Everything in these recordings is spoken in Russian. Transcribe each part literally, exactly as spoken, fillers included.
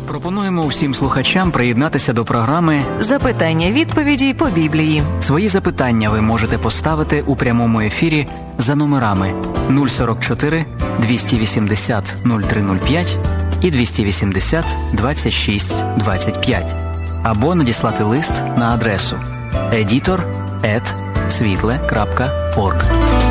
Пропонуємо всім слухачам приєднатися до програми «Запитання-відповіді по Біблії». Свої запитання ви можете поставити у прямому ефірі за номерами нуль сорок чотири двісті вісімдесят нуль три нуль п'ять і двісті вісімдесят двадцять шість двадцять п'ять або надіслати лист на адресу едітор ет світле крапка орг.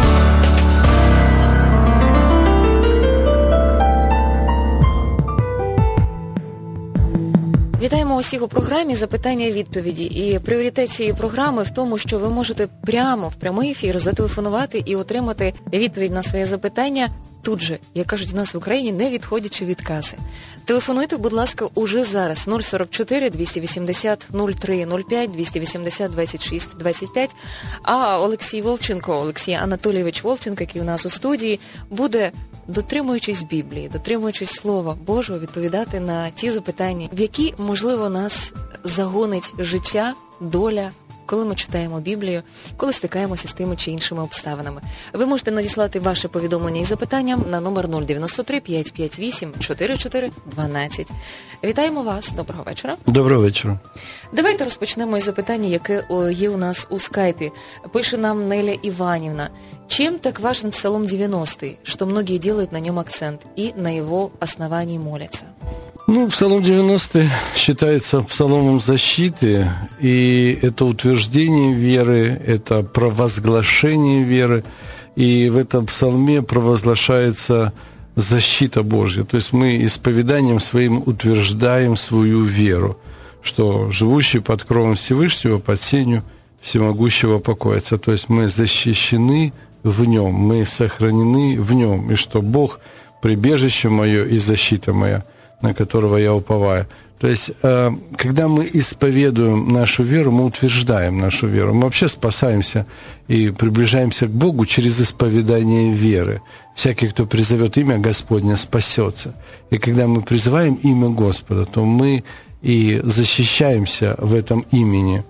Вітаємо усіх у програмі «Запитання-відповіді». І пріоритет цієї програми в тому, що ви можете прямо в прямий ефір зателефонувати і отримати відповідь на своє запитання тут же, як кажуть у нас в Україні, не відходячи від каси. Телефонуйте, будь ласка, уже зараз. нуль сорок чотири двісті вісімдесят нуль три нуль п'ять, двісті вісімдесят двадцять шість двадцять п'ять. А Олексій Волченко, Олексій Анатолійович Волченко, який у нас у студії, буде, дотримуючись Біблії, дотримуючись Слова Божого, відповідати на ті запитання, в які, можливо, нас загонить життя, доля, коли ми читаємо Біблію, коли стикаємося з тими чи іншими обставинами. Ви можете надіслати ваше повідомлення і запитання на номер нуль дев'яносто три п'ятсот п'ятдесят вісім чотирнадцять чотири дванадцять. Вітаємо вас. Доброго вечора. Доброго вечора. Давайте розпочнемо із запитання, яке є у нас у скайпі. Пише нам Неля Ивановна. Чем так важен Псалом девяностый, что многие делают на нем акцент и на его основании молятся? Ну, Псалом девяностый считается псаломом защиты, и это утверждение веры, это провозглашение веры, и в этом псалме провозглашается защита Божья. То есть мы исповеданием своим утверждаем свою веру, что живущий под кровом Всевышнего, под сенью всемогущего покоится. То есть мы защищены в нем, мы сохранены в нем, и что Бог прибежище мое и защита моя, на которого я уповаю. То есть, когда мы исповедуем нашу веру, мы утверждаем нашу веру. Мы вообще спасаемся и приближаемся к Богу через исповедание веры. Всякий, кто призовет имя Господне, спасется. И когда мы призываем имя Господа, то мы и защищаемся в этом имени.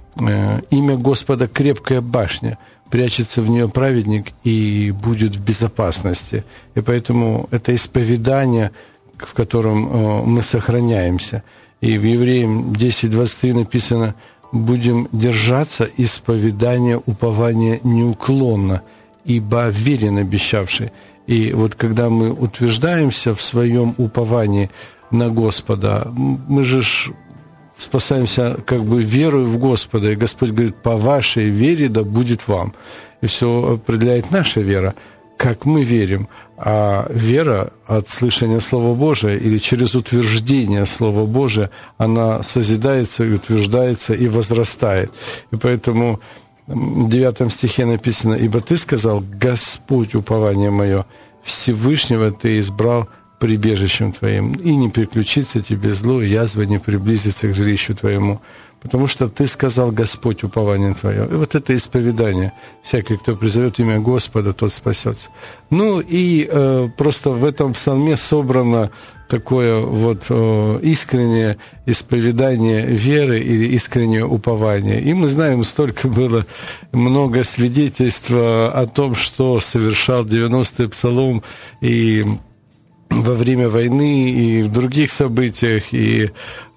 Имя Господа – крепкая башня. Прячется в нее праведник и будет в безопасности. И поэтому это исповедание, в котором мы сохраняемся. И в Евреям десять двадцать три написано: «Будем держаться исповедания упования неуклонно, ибо верен обещавший». И вот когда мы утверждаемся в своем уповании на Господа, мы же спасаемся как бы верою в Господа. И Господь говорит: «По вашей вере да будет вам». И все определяет наша вера, как мы верим. А вера от слышания Слова Божия или через утверждение Слова Божия, она созидается и утверждается и возрастает. И поэтому в девятом стихе написано: «Ибо ты сказал: Господь, упование мое, Всевышнего ты избрал прибежищем твоим, и не приключится тебе зло, и язва не приблизится к жилищу твоему, потому что ты сказал: Господь, упование твое». И вот это исповедание. Всякий, кто призовет имя Господа, тот спасется. Ну и э, просто в этом псалме собрано такое вот э, искреннее исповедание веры или искреннее упование. И мы знаем, столько было много свидетельств о том, что совершал девяностый псалом и во время войны и в других событиях, и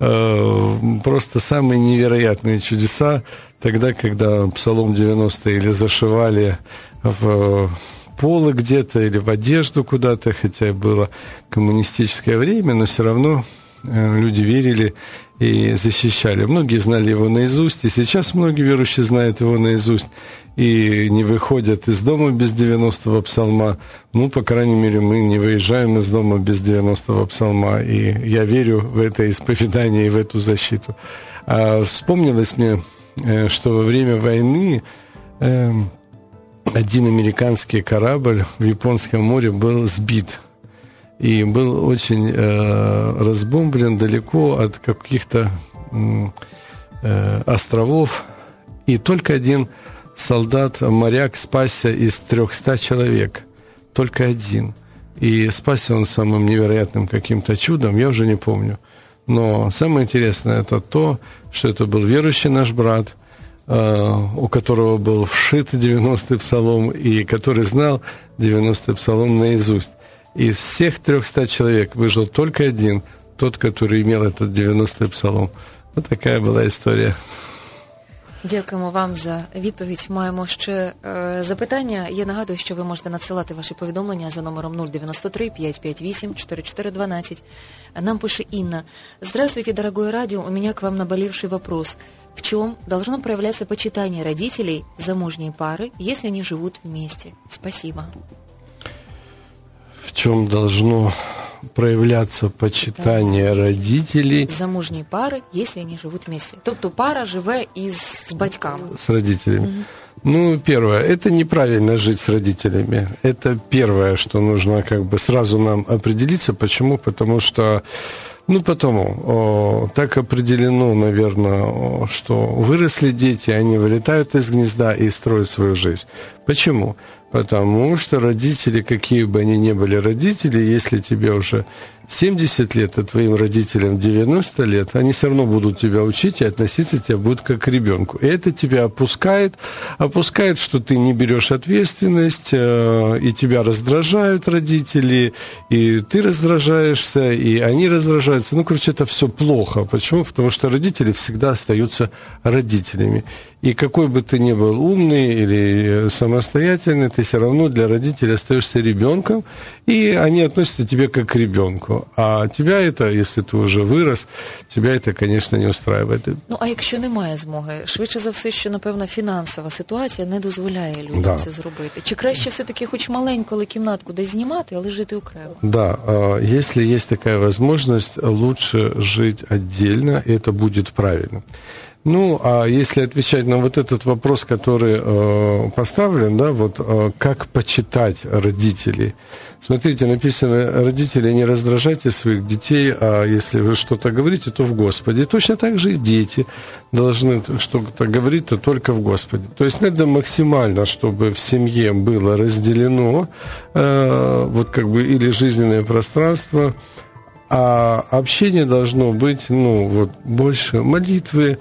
э, просто самые невероятные чудеса тогда, когда Псалом девяностый или зашивали в полы где-то, или в одежду куда-то, хотя было коммунистическое время, но все равно э, люди верили и защищали. Многие знали его наизусть, и сейчас многие верующие знают его наизусть и не выходят из дома без девяностого псалма. Ну, по крайней мере, мы не выезжаем из дома без девяностого псалма, и я верю в это исповедание и в эту защиту. А вспомнилось мне, что во время войны э, один американский корабль в Японском море был сбит и был очень э, разбомблен далеко от каких-то э, островов, и только один солдат, моряк, спасся из трехсот человек. Только один. И спасся он самым невероятным каким-то чудом, я уже не помню. Но самое интересное это то, что это был верующий наш брат, у которого был вшит девяностый псалом, и который знал девяностый псалом наизусть. Из всех трехсот человек выжил только один, тот, который имел этот девяностый псалом. Вот такая была история. Дякуємо вам за відповідь. Маємо ще е, запитання. Я нагадую, що ви можете надсилати ваші повідомлення за номером нуль девяносто три пятьсот пятьдесят восемь сорок четыре двенадцать. Нам пише Инна. Здравствуйте, дорогое радио. У меня к вам наболевший вопрос. В чем должно проявляться почитание родителей замужней пары, если они живут вместе? Спасибо. В чем должно проявляться почитание родителей замужній пари, якщо вони живуть вместе. Тобто пара живе із з батьками. С родителями. Угу. Ну, первое, это неправильно жить с родителями. Это первое, что нужно как бы сразу нам определиться. Почему? Потому что, ну, потому, о, так определено, наверное, о, что выросли дети, они вылетают из гнезда и строят свою жизнь. Почему? Потому что родители, какие бы они ни были родители, если тебе уже семьдесят лет, а твоим родителям девяносто лет, они все равно будут тебя учить и относиться к тебе будут как к ребенку. И это тебя опускает, опускает, что ты не берешь ответственность, и тебя раздражают родители, и ты раздражаешься, и они раздражаются. Ну, короче, это все плохо. Почему? Потому что родители всегда остаются родителями. И какой бы ты ни был умный или самостоятельный, ты все равно для родителей остаешься ребенком, и они относятся к тебе как к ребенку. А тебя это, если ты уже вырос, тебя это, конечно, не устраивает. Ну, а якщо немає змоги? Швидше за все, що, напевно, фінансова ситуація не дозволяє людям да. це зробити. Чи краще все-таки хоч маленьку, але кімнатку десь знімати, але жити окремо? Да, если есть такая возможность, лучше жить отдельно, и это будет правильно. Ну, а если отвечать на вот этот вопрос, который э, поставлен, да, вот э, как почитать родителей. Смотрите, написано, родители, не раздражайте своих детей, а если вы что-то говорите, то в Господе. Точно так же и дети должны что-то говорить, то только в Господе. То есть надо максимально, чтобы в семье было разделено э, вот как бы или жизненное пространство, а общение должно быть, ну, вот больше молитвы,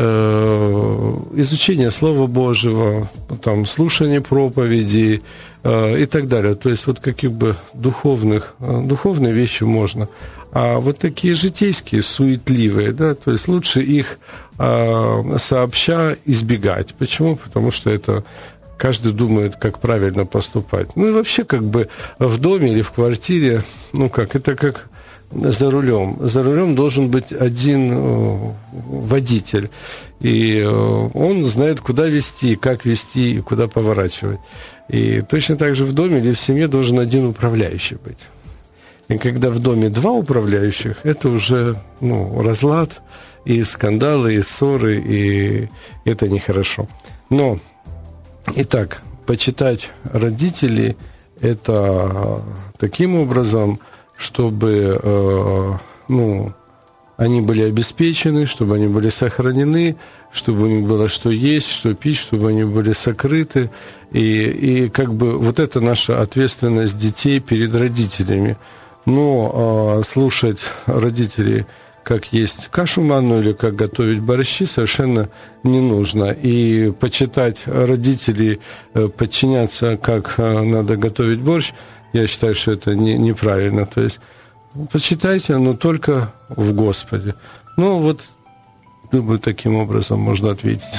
изучение Слова Божьего, там, слушание проповедей э, и так далее. То есть вот каких бы духовных, духовные вещи можно. А вот такие житейские, суетливые, да, то есть лучше их э, сообща избегать. Почему? Потому что это каждый думает, как правильно поступать. Ну и вообще как бы в доме или в квартире, ну как, это как за рулем. За рулем должен быть один водитель. И он знает, куда вести, как вести и куда поворачивать. И точно так же в доме или в семье должен один управляющий быть. И когда в доме два управляющих, это уже ну, разлад, и скандалы, и ссоры, и это нехорошо. Но, итак, почитать родителей – это таким образом, чтобы э, ну, они были обеспечены, чтобы они были сохранены, чтобы у них было что есть, что пить, чтобы они были сокрыты. И, и как бы вот это наша ответственность детей перед родителями. Но э, слушать родителей, как есть кашу манную или как готовить борщи, совершенно не нужно. И почитать родителей, э, подчиняться, как э, надо готовить борщ, я считаю, что это не, неправильно. То есть почитайте, но только в Господе. Ну, вот, думаю, таким образом можно ответить.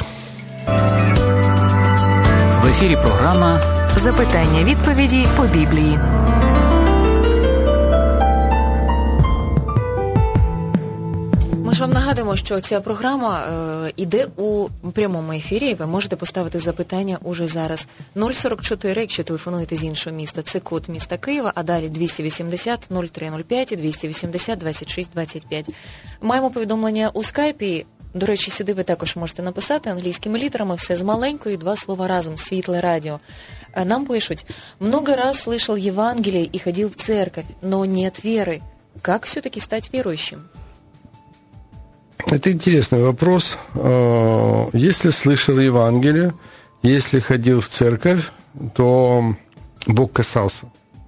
В ефірі програма «Запитання-відповіді по Біблії». Ми ж вам нагадуємо, що ця програма е, іде у прямому ефірі, і ви можете поставити запитання уже зараз. нуль сорок чотири, якщо телефонуєте з іншого міста, це код міста Києва, а далі двісті вісімдесят нуль три нуль п'ять, двісті вісімдесят двадцять шість двадцять п'ять. Маємо повідомлення у скайпі. До речі, сюди ви також можете написати англійськими літерами, все з маленькою, два слова разом, Світле радіо. Нам пишуть: «Много раз слышал Евангелие и ходил в церковь, но нет веры. Как все-таки стать верующим?» Это интересный вопрос. Если слышал Евангелие, если ходил в церковь, то Бог касался.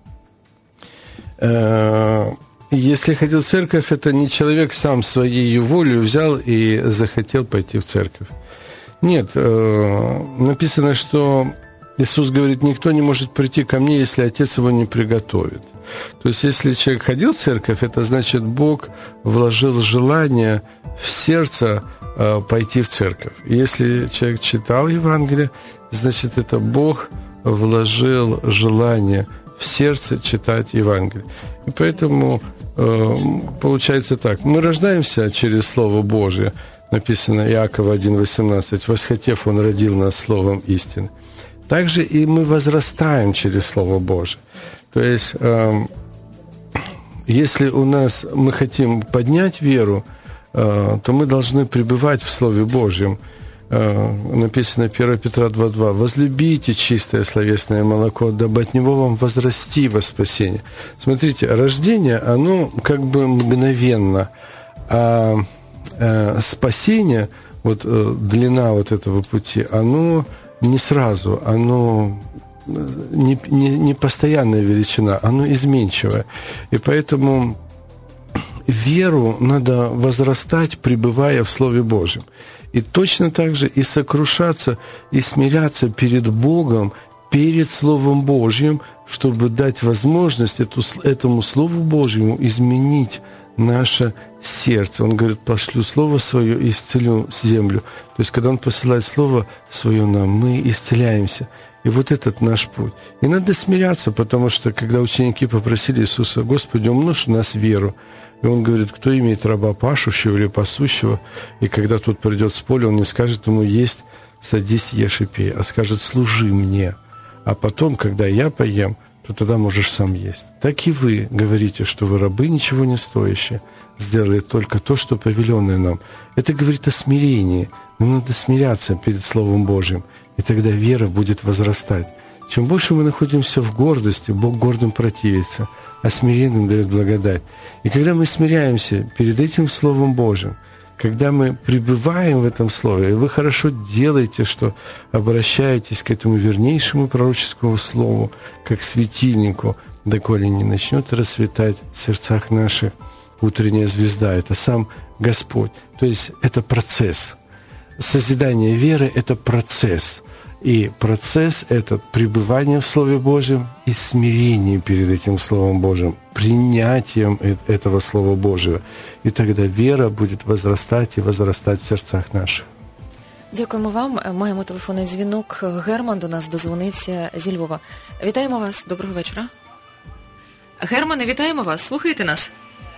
Если ходил в церковь, это не человек сам своей волей взял и захотел пойти в церковь. Нет, написано, что Иисус говорит, никто не может прийти ко мне, если Отец его не приготовит. То есть, если человек ходил в церковь, это значит, Бог вложил желание в сердце э, пойти в церковь. Если человек читал Евангелие, значит, это Бог вложил желание в сердце читать Евангелие. И поэтому э, получается так. Мы рождаемся через Слово Божие. Написано Иакова один восемнадцать. «Восхотев, Он родил нас словом истины». Также и мы возрастаем через Слово Божие. То есть, э, если у нас мы хотим поднять веру, э, то мы должны пребывать в Слове Божьем. Э, написано первое Петра два два. «Возлюбите чистое словесное молоко, дабы от него вам возрасти во спасение». Смотрите, рождение, оно как бы мгновенно, а э, спасение, вот э, длина вот этого пути, оно не сразу, оно не, не, не постоянная величина, оно изменчивое. И поэтому веру надо возрастать, пребывая в Слове Божьем. И точно так же и сокрушаться, и смиряться перед Богом, перед Словом Божьим, чтобы дать возможность эту, этому Слову Божьему изменить наше сердце. Он говорит, пошлю Слово Свое и исцелю землю. То есть, когда Он посылает Слово Свое нам, мы исцеляемся. И вот этот наш путь. И надо смиряться, потому что, когда ученики попросили Иисуса, Господи, умножь в нас веру. И Он говорит, кто имеет раба пашущего или пасущего, и когда тот придет с поля, Он не скажет ему есть, садись, ешь и пей, а скажет, служи мне. А потом, когда я поем, то тогда можешь сам есть. Так и вы говорите, что вы рабы ничего не стоящие, сделали только то, что повеленное нам. Это говорит о смирении. Нам надо смиряться перед Словом Божьим, и тогда вера будет возрастать. Чем больше мы находимся в гордости, Бог гордым противится, а смиренным дает благодать. И когда мы смиряемся перед этим Словом Божьим, когда мы пребываем в этом Слове, и вы хорошо делаете, что обращаетесь к этому вернейшему пророческому Слову, как светильнику, доколе не начнет расцветать в сердцах наших утренняя звезда. Это сам Господь. То есть это процесс. Созидание веры – это процесс. И процесс – это пребывание в Слове Божьем и смирение перед этим Словом Божьим, принятием этого Слова Божьего. И тогда вера будет возрастать и возрастать в сердцах наших. Дякуємо вам. Маємо телефонний дзвінок. Герман до нас дозвонився зі Львова. Вітаємо вас. Доброго вечора. Германе, вітаємо вас. Слухаєте нас?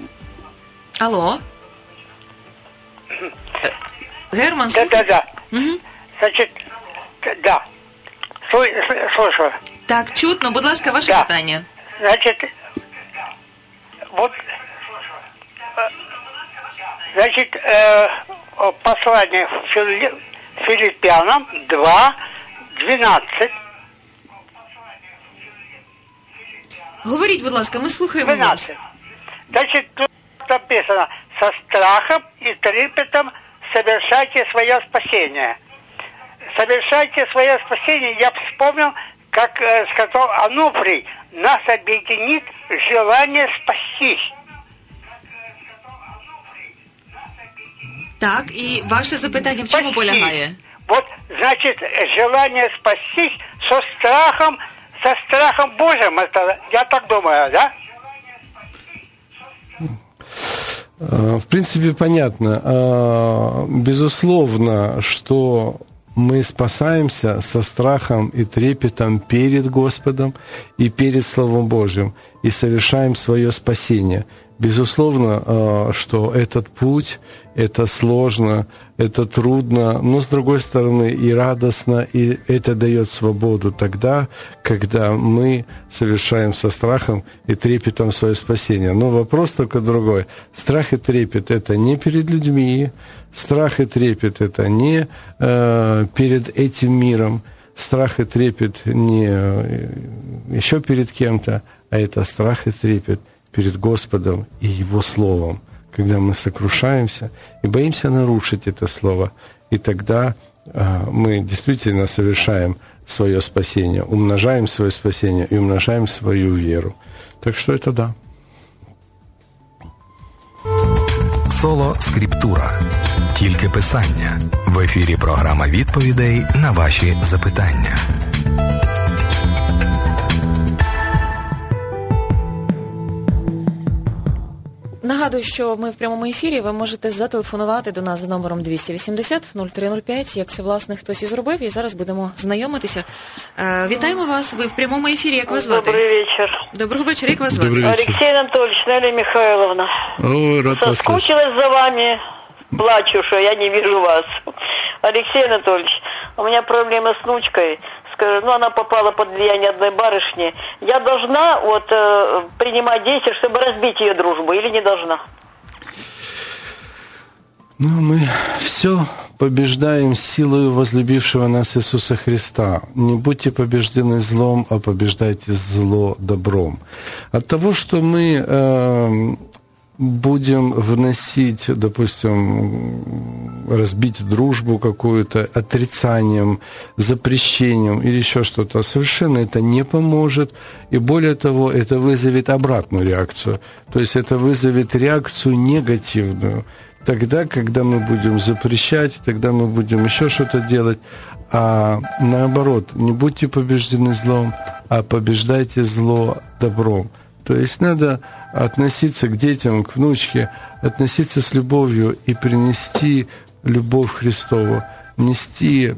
Алло? Герман, слухаєте? Да-да-да. Угу. Значить, да. Слушаю. Так, чутно. Будь ласка, ваше да. питання. Значит, вот, значит, э, послание Филиппянам два двенадцать. Говоріть, будь ласка, ми слухаємо вас. Значит, тут написано, со страхом и трепетом совершайте свое спасение. Совершайте свое спасение, я вспомнил, как э, сказал Ануфрий, нас объединит желание спастись. Так, і ваше запитання в чому Спастись. полягає? Вот, значит, желание спастись со страхом, со страхом Божьим, это, я так думаю, да? В принципе, понятно. Безусловно, что мы спасаемся со страхом и трепетом перед Господом и перед Словом Божьим и совершаем свое спасение. Безусловно, что этот путь, это сложно, это трудно, но, с другой стороны, и радостно, и это дает свободу тогда, когда мы совершаем со страхом и трепетом свое спасение. Но вопрос только другой. Страх и трепет – это не перед людьми, страх и трепет – это не э, перед этим миром, страх и трепет не еще перед кем-то, а это страх и трепет перед Господом и Его Словом, когда мы сокрушаемся и боимся нарушить это Слово. И тогда а, мы действительно совершаем свое спасение, умножаем свое спасение и умножаем свою веру. Так что это да. Соло Скриптура. Тільки писання. В ефірі програма відповідей на ваші запитання. Нагадую, що ми в прямому ефірі, ви можете зателефонувати до нас за номером двісті вісімдесят нуль три нуль п'ять, як це, власне, хтось і зробив, і зараз будемо знайомитися. Е, вітаємо вас, ви в прямому ефірі, як вас звати? Добрий вечір. Доброго вечора, як вас звати? Олексій Анатольевич, Неля Михайловна. Ой, рад вас слышать. Соскучилась за вами, плачу, что я не вижу вас. Алексей Анатольевич, у меня проблемы с внучкой. Скажу, ну, она попала под влияние одной барышни. Я должна вот э, принимать действия, чтобы разбить ее дружбу, или не должна? Ну, мы все побеждаем силою возлюбившего нас Иисуса Христа. Не будьте побеждены злом, а побеждайте зло добром. От того, что мы э, будем вносить, допустим, разбить дружбу какую-то отрицанием, запрещением или еще что-то, совершенно это не поможет. И более того, это вызовет обратную реакцию. То есть это вызовет реакцию негативную. Тогда, когда мы будем запрещать, тогда мы будем еще что-то делать. А наоборот, не будьте побеждены злом, а побеждайте зло добром. То есть надо относиться к детям, к внучке, относиться с любовью и принести любовь Христову, нести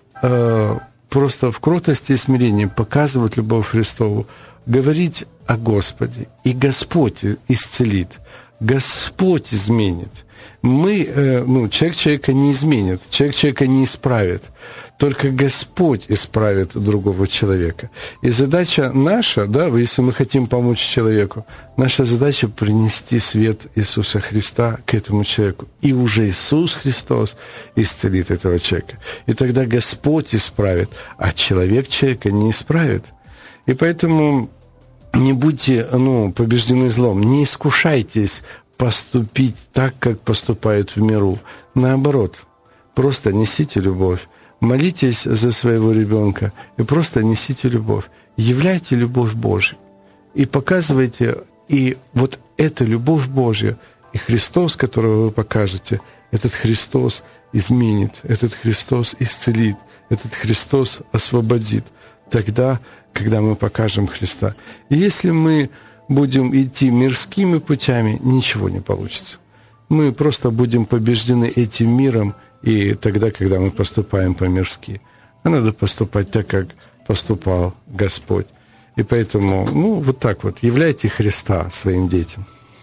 э, просто в кротости и смирении, показывать любовь Христову, говорить о Господе. И Господь исцелит, Господь изменит. Мы, э, ну, человек человека не изменит, человек человека не исправит. Только Господь исправит другого человека. И задача наша, да, если мы хотим помочь человеку, наша задача принести свет Иисуса Христа к этому человеку. И уже Иисус Христос исцелит этого человека. И тогда Господь исправит, а человек человека не исправит. И поэтому не будьте, ну, побеждены злом, не искушайтесь поступить так, как поступают в миру. Наоборот, просто несите любовь. Молитесь за своего ребенка и просто несите любовь. Являйте любовь Божью. И показывайте, и вот эта любовь Божья, и Христос, которого вы покажете, этот Христос изменит, этот Христос исцелит, этот Христос освободит. Тогда, когда мы покажем Христа. И если мы будем идти мирскими путями, ничего не получится. Мы просто будем побеждены этим миром, и тогда, когда мы поступаем по-мирски. А надо поступать так, как поступал Господь. И поэтому, ну, вот так вот, являйте Христа своим детям.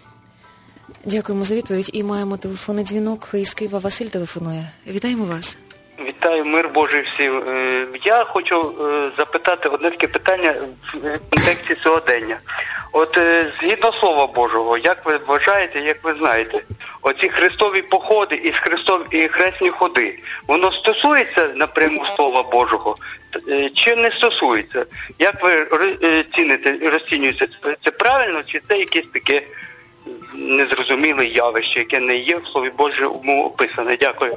Дякуємо за відповідь. І маємо телефонний дзвінок із Києва. Василь телефонує. Вітаємо вас. Вітаю, мир Божий всім. Я хочу запитати одне таке питання в контексті сьогодення. От згідно Слова Божого, як ви вважаєте, як ви знаєте, оці хрестові походи і хрестов і хресні ходи, воно стосується напряму Слова Божого чи не стосується? Як ви ціните, розцінюєте, це правильно, чи це якесь таке незрозуміле явище, яке не є в Слові Божому описане? Дякую.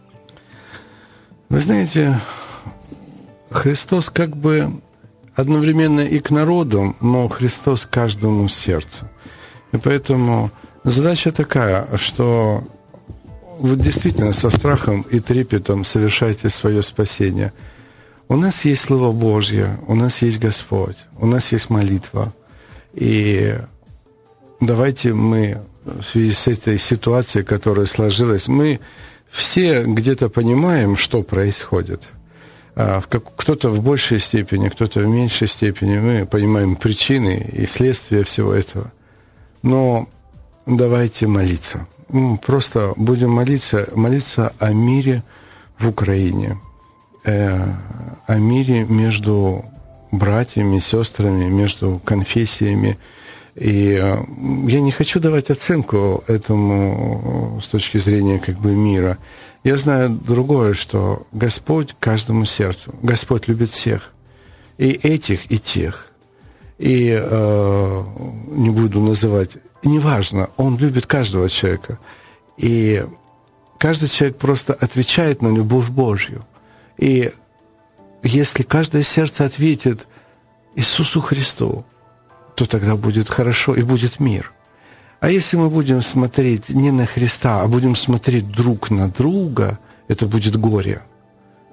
Вы знаете, Христос как бы одновременно и к народу, но Христос каждому сердцу. И поэтому задача такая, что вы действительно со страхом и трепетом совершаете свое спасение. У нас есть Слово Божье, у нас есть Господь, у нас есть молитва. И давайте мы в связи с этой ситуацией, которая сложилась, мы все где-то понимаем, что происходит. Кто-то в большей степени, кто-то в меньшей степени. Мы понимаем причины и следствия всего этого. Но давайте молиться. Просто будем молиться, молиться о мире в Украине, о мире между братьями, сестрами, между конфессиями. И я не хочу давать оценку этому с точки зрения как бы мира. Я знаю другое, что Господь каждому сердцу. Господь любит всех. И этих, и тех. И э, не буду называть, неважно, Он любит каждого человека. И каждый человек просто отвечает на любовь Божью. И если каждое сердце ответит Иисусу Христу, то тогда будет хорошо и будет мир. А если мы будем смотреть не на Христа, а будем смотреть друг на друга, это будет горе.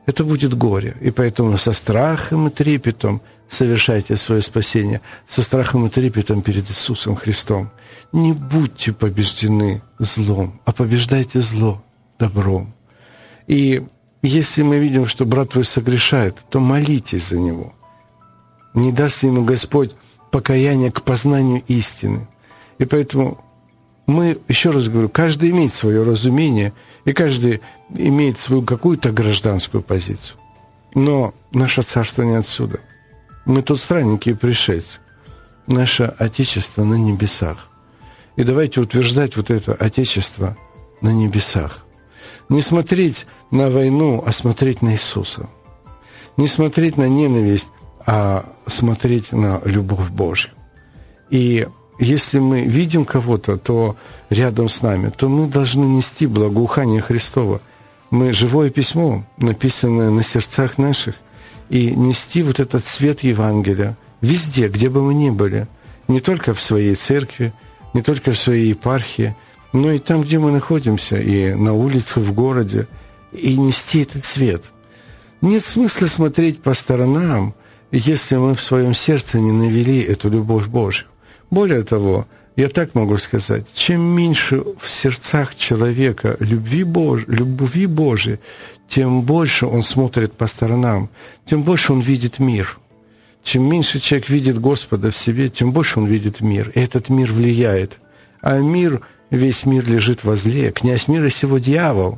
это будет горе. И поэтому со страхом и трепетом совершайте свое спасение, со страхом и трепетом перед Иисусом Христом. Не будьте побеждены злом, а побеждайте зло добром. И если мы видим, что брат твой согрешает, то молитесь за него. Не даст ему Господь покаяние к познанию истины. И поэтому мы, еще раз говорю, каждый имеет свое разумение, и каждый имеет свою какую-то гражданскую позицию. Но наше царство не отсюда. Мы тут странники и пришельцы. Наше Отечество на небесах. И давайте утверждать вот это Отечество на небесах. Не смотреть на войну, а смотреть на Иисуса. Не смотреть на ненависть, а смотреть на любовь Божью. И если мы видим кого-то, то рядом с нами, то мы должны нести благоухание Христово. Мы живое письмо, написанное на сердцах наших, и нести вот этот свет Евангелия везде, где бы мы ни были, не только в своей церкви, не только в своей епархии, но и там, где мы находимся, и на улице, в городе, и нести этот свет. Нет смысла смотреть по сторонам, если мы в своем сердце не навели эту любовь Божью. Более того, я так могу сказать, чем меньше в сердцах человека любви, Бож... любви Божией, тем больше он смотрит по сторонам, тем больше он видит мир. Чем меньше человек видит Господа в себе, тем больше он видит мир. И этот мир влияет. А мир, весь мир лежит возле. Князь мира сего дьявол.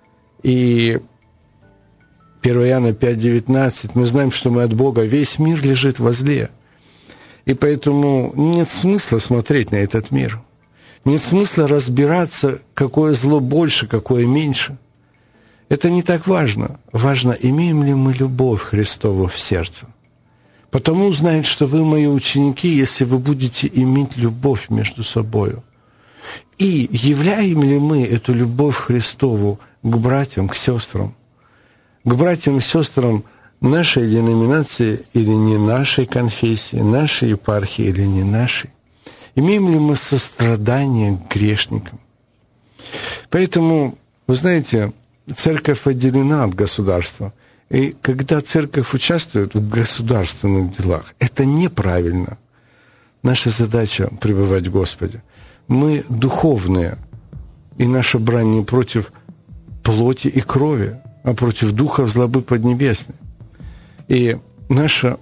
И первое Иоанна пять девятнадцать, мы знаем, что мы от Бога, весь мир лежит возле. И поэтому нет смысла смотреть на этот мир. Нет смысла разбираться, какое зло больше, какое меньше. Это не так важно. Важно, имеем ли мы любовь Христову в сердце. Потому узнают, что вы мои ученики, если вы будете иметь любовь между собою. И являем ли мы эту любовь Христову к братьям, к сестрам? К братьям и сестрам нашей деноминации или не нашей конфессии, нашей епархии или не нашей? Имеем ли мы сострадание к грешникам? Поэтому, вы знаете, церковь отделена от государства. И когда церковь участвует в государственных делах, это неправильно. Наша задача – пребывать в Господе. Мы духовные, и наша брань не против плоти и крови, а против духов злобы поднебесной. И наша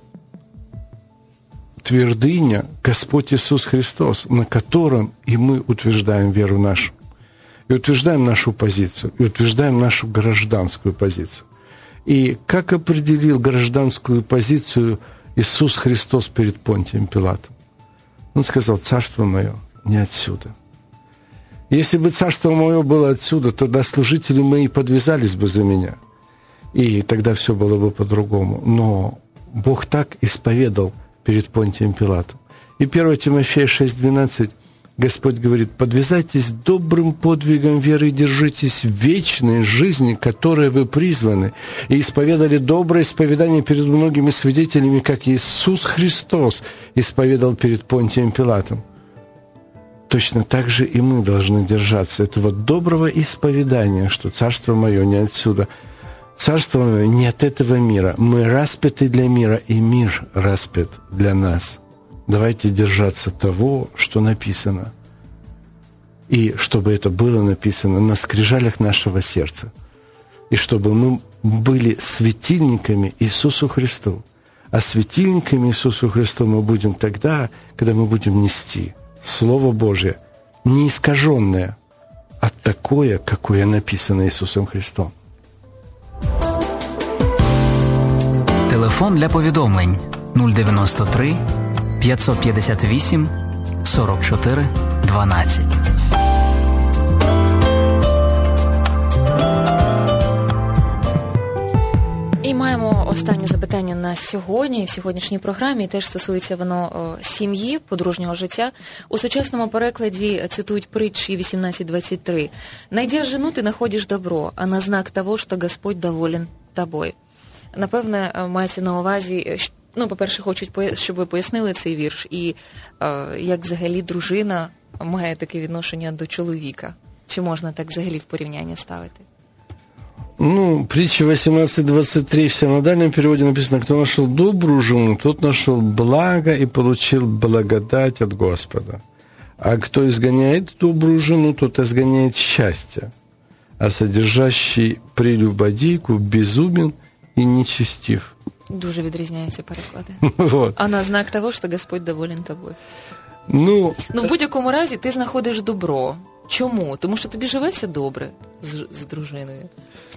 твердыня – Господь Иисус Христос, на котором и мы утверждаем веру нашу, и утверждаем нашу позицию, и утверждаем нашу гражданскую позицию. И как определил гражданскую позицию Иисус Христос перед Понтием Пилатом? Он сказал: «Царство мое не отсюда». Если бы царство мое было отсюда, тогда служители мои подвязались бы за меня, и тогда все было бы по-другому. Но Бог так исповедал перед Понтием Пилатом. И первое Тимофея шесть двенадцать Господь говорит: «Подвязайтесь добрым подвигом веры и держитесь вечной жизни, которой вы призваны, и исповедали доброе исповедание перед многими свидетелями, как Иисус Христос исповедал перед Понтием Пилатом». Точно так же и мы должны держаться этого доброго исповедания, что царство мое не отсюда, царство мое не от этого мира. Мы распяты для мира, и мир распят для нас. Давайте держаться того, что написано. И чтобы это было написано на скрижалях нашего сердца. И чтобы мы были светильниками Иисусу Христу. А светильниками Иисусу Христу мы будем тогда, когда мы будем нести Слово Божие, не искаженное, а такое, какое написано Иисусом Христом. Телефон для повідомлень нуль дев'яносто три п'ятсот п'ятдесят вісім сорок чотири дванадцять. І маємо останнє запитання на сьогодні, в сьогоднішній програмі, і теж стосується воно о, сім'ї, подружнього життя. У сучасному перекладі цитують притчі вісімнадцять двадцять три. «Найдя жену, ти находиш добро, а на знак того, що Господь доволен тобою». Напевне, мається на увазі, ну, по-перше, хочуть, щоб ви пояснили цей вірш, і е, як взагалі дружина має таке відношення до чоловіка. Чи можна так взагалі в порівняння ставити? Ну, притча восемнадцать двадцать три в синодальном переводе написано: кто нашел добрую жену, тот нашел благо и получил благодать от Господа. А кто изгоняет добрую жену, тот изгоняет счастье. А содержащий прелюбодейку безумен и нечестив. Дуже відрізняються переклади. Вот. А на знак того, що Господь доволен тобою. Ну, ну, в будь-якому разі ти знаходиш добро. Чому? Тому що тобі живеться добре з, з дружиною.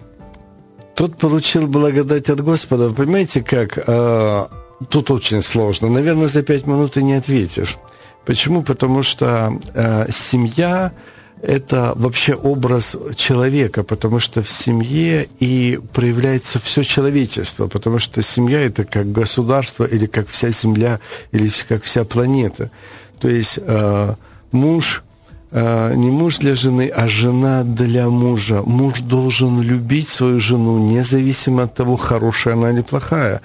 Тот получил благодать от Господа. Понимаете, как? А, тут очень сложно. Наверное, за пять минут ты не ответишь. Почему? Потому что а, семья – это вообще образ человека, потому что в семье и проявляется все человечество, потому что семья – это как государство, или как вся земля, или как вся планета. То есть а, муж… не муж для жены, а жена для мужа. Муж должен любить свою жену, независимо от того, хорошая она или плохая.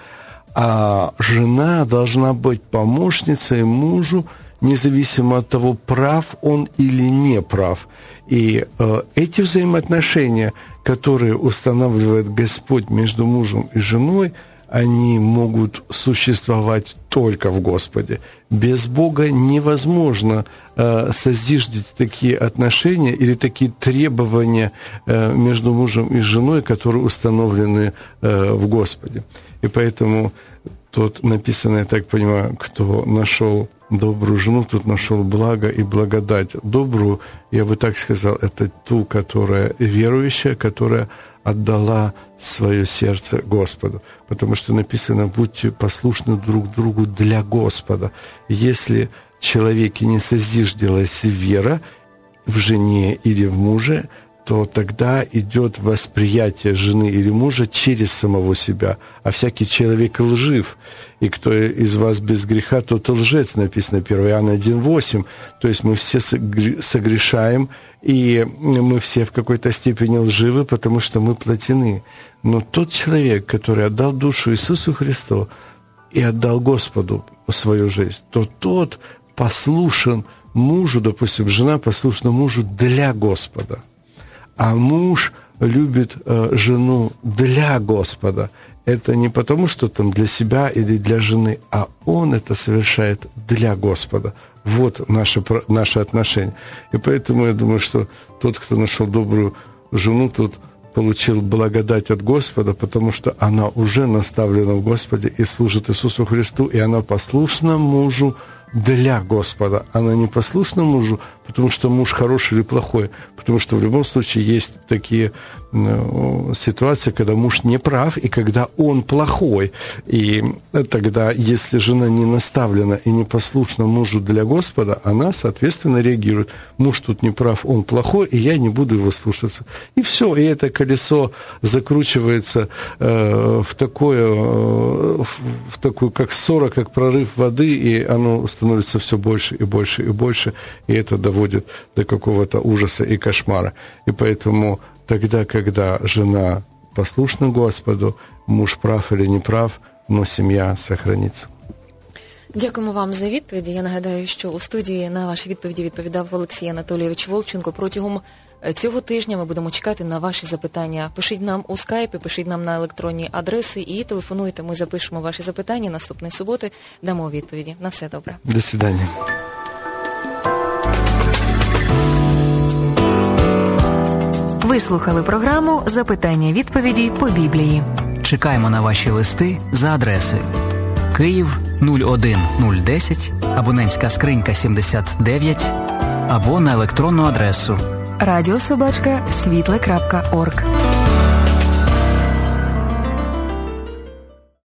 А жена должна быть помощницей мужу, независимо от того, прав он или не прав. И э, эти взаимоотношения, которые устанавливает Господь между мужем и женой, они могут существовать только в Господе. Без Бога невозможно э, созиждать такие отношения или такие требования э, между мужем и женой, которые установлены э, в Господе. И поэтому тут написано, я так понимаю, кто нашел добрую жену, тут нашел благо и благодать. Добрую, я бы так сказал, это ту, которая верующая, которая отдала свое сердце Господу. Потому что написано: будьте послушны друг другу для Господа. Если в человеке не созиждилась вера в жене или в муже, то тогда идет восприятие жены или мужа через самого себя. А всякий человек лжив. И кто из вас без греха, тот лжец, написано первое Иоанна один восемь. То есть мы все согрешаем, и мы все в какой-то степени лживы, потому что мы плотины. Но тот человек, который отдал душу Иисусу Христу и отдал Господу свою жизнь, то тот послушен мужу, допустим, жена послушна мужу для Господа. А муж любит э, жену для Господа. Это не потому, что там для себя или для жены, а он это совершает для Господа. Вот наше, наше отношение. И поэтому я думаю, что тот, кто нашел добрую жену, тот получил благодать от Господа, потому что она уже наставлена в Господе и служит Иисусу Христу, и она послушна мужу для Господа. Она не послушна мужу, потому что муж хороший или плохой, потому что в любом случае есть такие э, ситуации, когда муж не прав и когда он плохой. И тогда, если жена не наставлена и не послушна мужу для Господа, она, соответственно, реагирует: муж тут не прав, он плохой, и я не буду его слушаться. И все, и это колесо закручивается э, в такое, э, в такую, как ссора, как прорыв воды, и оно становится все больше и больше и больше, и это доводит до какого-то ужаса и кошмара. И поэтому тогда, когда жена послушна Господу, муж прав или не прав, но семья сохранится. Дякуємо вам за відповіді. Я нагадаю, що у студії на ваші відповіді відповідав Олексій Анатолійович Волченко. Протягом цього тижня ми будемо чекати на ваші запитання. Пишіть нам у скайпі, пишіть нам на електронні адреси і телефонуйте. Ми запишемо ваші запитання. Наступної суботи дамо відповіді. На все добре. До свидання. Ви слухали програму «Запитання-відповіді по Біблії». Чекаємо на ваші листи за адресою Київ нуль один нуль десять, абонентська скринька сімдесят дев'ять, або на електронну адресу радіособачка світле крапка орг.